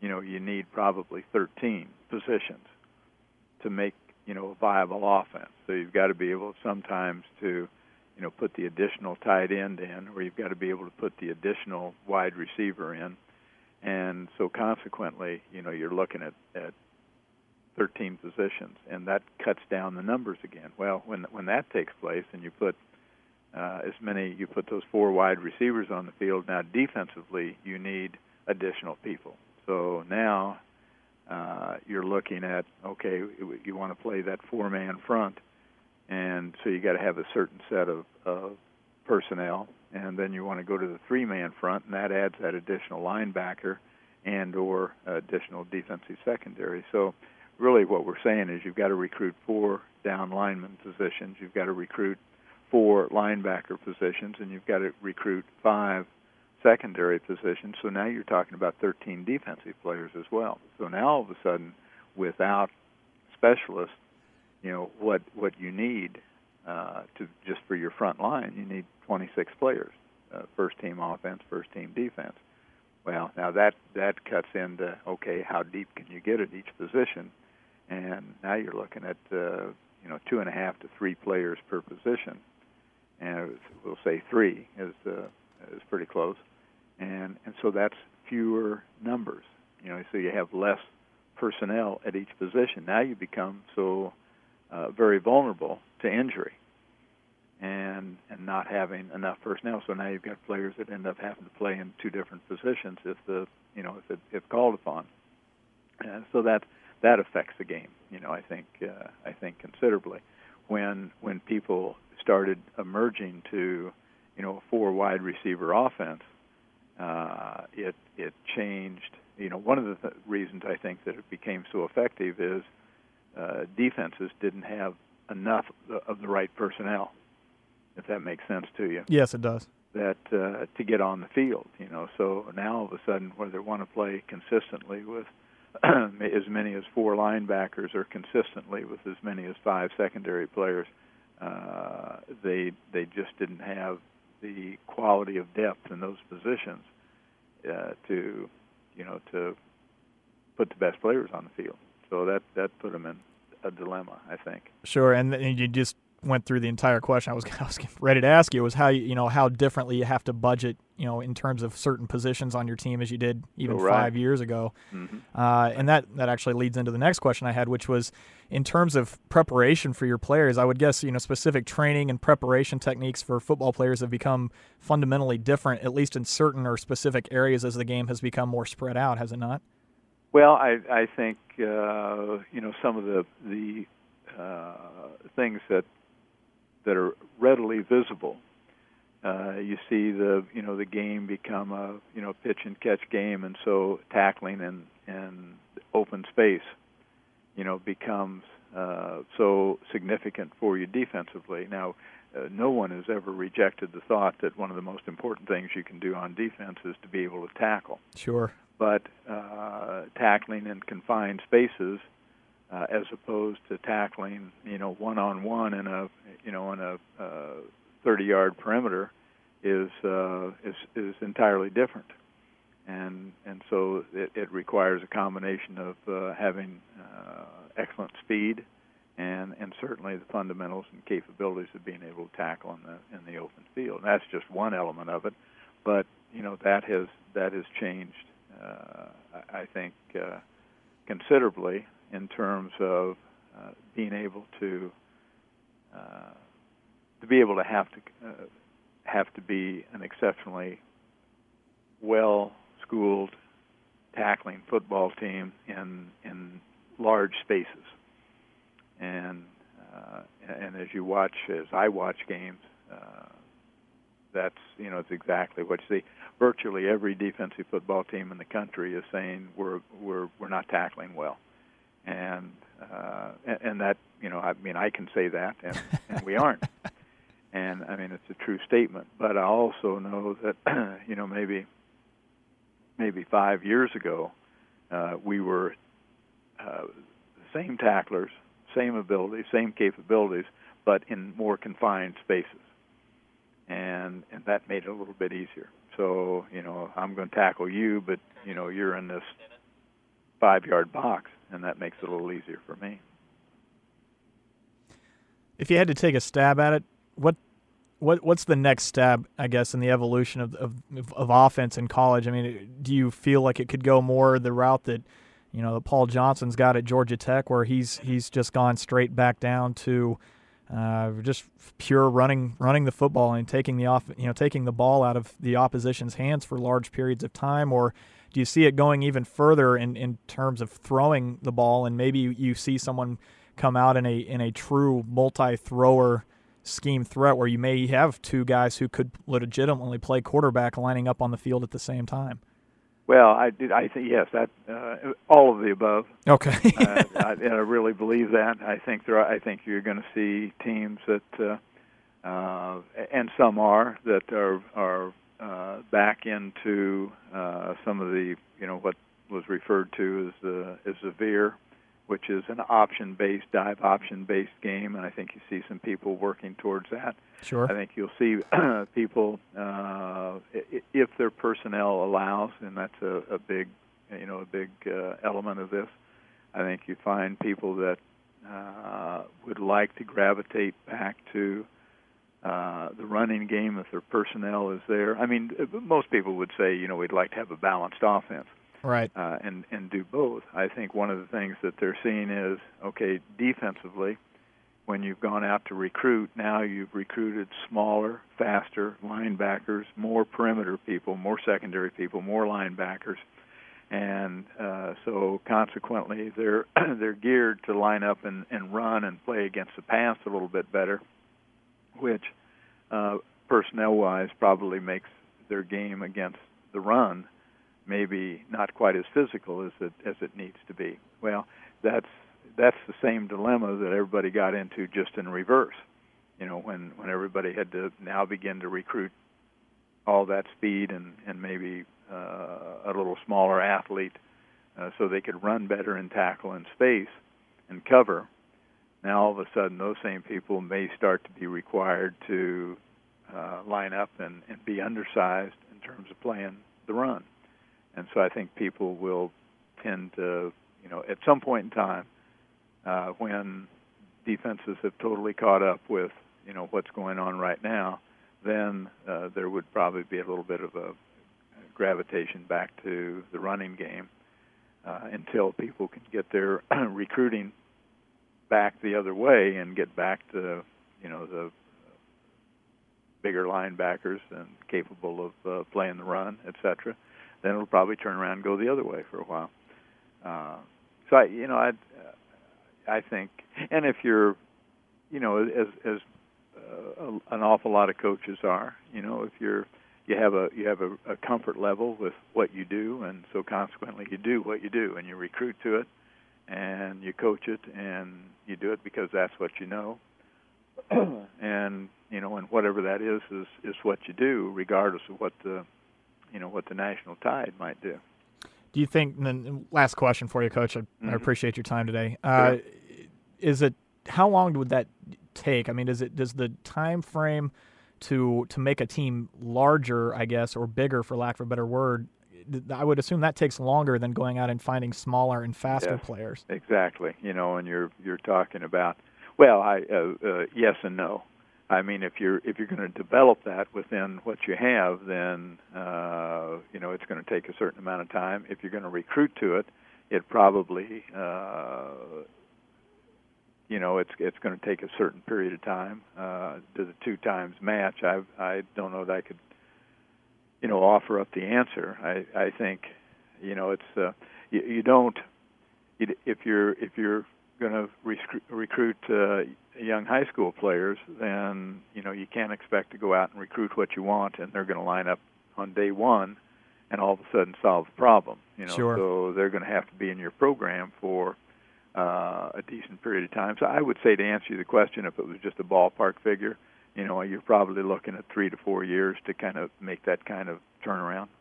you need probably 13 positions to make, a viable offense. So you've got to be able sometimes to, put the additional tight end in, or you've got to be able to put the additional wide receiver in. And so consequently, you're looking at 13 positions, and that cuts down the numbers again. Well, when that takes place and you put you put those 4 wide receivers on the field, now defensively you need additional people. So now you're looking at, okay, you want to play that 4-man front, and so you got to have a certain set of personnel, and then you want to go to the 3-man front, and that adds that additional linebacker and or additional defensive secondary. So really what we're saying is you've got to recruit 4 down lineman positions, you've got to recruit 4 linebacker positions, and you've got to recruit 5 secondary positions. So now you're talking about 13 defensive players as well. So now all of a sudden, without specialists, what you need to just for your front line, you need 26 players, first team offense, first team defense. Well, now that cuts into, okay, how deep can you get at each position? And now you're looking at 2.5 to 3 players per position, and we'll say 3 is pretty close, and so that's fewer numbers. So you have less personnel at each position. Now you become so very vulnerable to injury and not having enough personnel. So now you've got players that end up having to play in 2 different positions if called upon, and so that affects the game. I think considerably when people started emerging to a 4 wide receiver offense. It changed. One of the reasons I think that it became so effective is defenses didn't have enough of the right personnel, if that makes sense to you. Yes, it does. That to get on the field, So now all of a sudden, whether they want to play consistently with as many as 4 linebackers or consistently with as many as 5 secondary players, they just didn't have the quality of depth in those positions to put the best players on the field. So that put them in a dilemma, I think. Sure, and you just went through the entire question. I was ready to ask you was how how differently you have to budget in terms of certain positions on your team as you did even 5 years ago. Mm-hmm. And that actually leads into the next question I had, which was in terms of preparation for your players. I would guess specific training and preparation techniques for football players have become fundamentally different, at least in certain or specific areas as the game has become more spread out, has it not? Well, I think some of the things that are readily visible. You see the game become a pitch and catch game, and so tackling and open space becomes so significant for you defensively. Now, no one has ever rejected the thought that one of the most important things you can do on defense is to be able to tackle. Sure. But tackling in confined spaces, as opposed to tackling, one-on-one in a 30-yard perimeter, is entirely different, and so it requires a combination of having excellent speed and certainly the fundamentals and capabilities of being able to tackle in the open field. And that's just one element of it, but that has changed, I think, considerably in terms of being able to be able to have to be an exceptionally well-schooled tackling football team in large spaces, and as I watch games, that's it's exactly what you see. Virtually every defensive football team in the country is saying we're not tackling well, and that I can say that, and we aren't. And it's a true statement. But I also know that maybe 5 years ago we were the same tacklers, same abilities, same capabilities, but in more confined spaces, and that made it a little bit easier. So I'm going to tackle you, but you're in this 5-yard box, and that makes it a little easier for me. If you had to take a stab at it, what's the next step, I guess, in the evolution of offense in college? I mean, do you feel like it could go more the route that, that Paul Johnson's got at Georgia Tech, where he's just gone straight back down to just pure running the football and taking the ball out of the opposition's hands for large periods of time? Or do you see it going even further in terms of throwing the ball, and maybe you see someone come out in a true multi-thrower scheme threat where you may have two guys who could legitimately play quarterback lining up on the field at the same time? Well, I think yes, that all of the above. Okay. I really believe that. I think you're going to see teams that, and some are back into some of the what was referred to as the veer, which is an option-based, dive option-based game, and I think you see some people working towards that. Sure. I think you'll see people, if their personnel allows, and that's a big element of this. I think you find people that would like to gravitate back to the running game if their personnel is there. I mean, most people would say, we'd like to have a balanced offense. Right. And do both. I think one of the things that they're seeing is, okay, defensively, when you've gone out to recruit, now you've recruited smaller, faster linebackers, more perimeter people, more secondary people, more linebackers, and so consequently they're geared to line up and run and play against the pass a little bit better, which personnel-wise probably makes their game against the run maybe not quite as physical as it needs to be. Well, that's the same dilemma that everybody got into just in reverse. When everybody had to now begin to recruit all that speed and maybe a little smaller athlete so they could run better and tackle in space and cover. Now all of a sudden those same people may start to be required to line up and be undersized in terms of playing the run. And so I think people will tend to, at some point in time, when defenses have totally caught up with, what's going on right now, then there would probably be a little bit of a gravitation back to the running game until people can get their recruiting back the other way and get back to, the bigger linebackers and capable of playing the run, et cetera. Then it'll probably turn around and go the other way for a while. So I think, and if you're, as an awful lot of coaches are, if you have a comfort level with what you do, and so consequently you do what you do, and you recruit to it, and you coach it, and you do it because that's what you know, and and whatever that is what you do, regardless of what the national tide might do. Do you think, and then last question for you, Coach, I appreciate your time today. Sure. How long would that take? I mean, does the time frame to make a team larger, I guess, or bigger, for lack of a better word, I would assume that takes longer than going out and finding smaller and faster players. Exactly. And you're talking about, well, yes and no. I mean, if you're going to develop that within what you have, then it's going to take a certain amount of time. If you're going to recruit to it, it probably it's going to take a certain period of time. Do the two times match? I don't know that I could offer up the answer. I think it's you don't if you're going to recruit young high school players, then you can't expect to go out and recruit what you want, and they're going to line up on day one and all of a sudden solve the problem. Sure. So they're going to have to be in your program for a decent period of time. So I would say, to answer you the question, if it was just a ballpark figure, you're probably looking at 3 to 4 years to kind of make that kind of turnaround.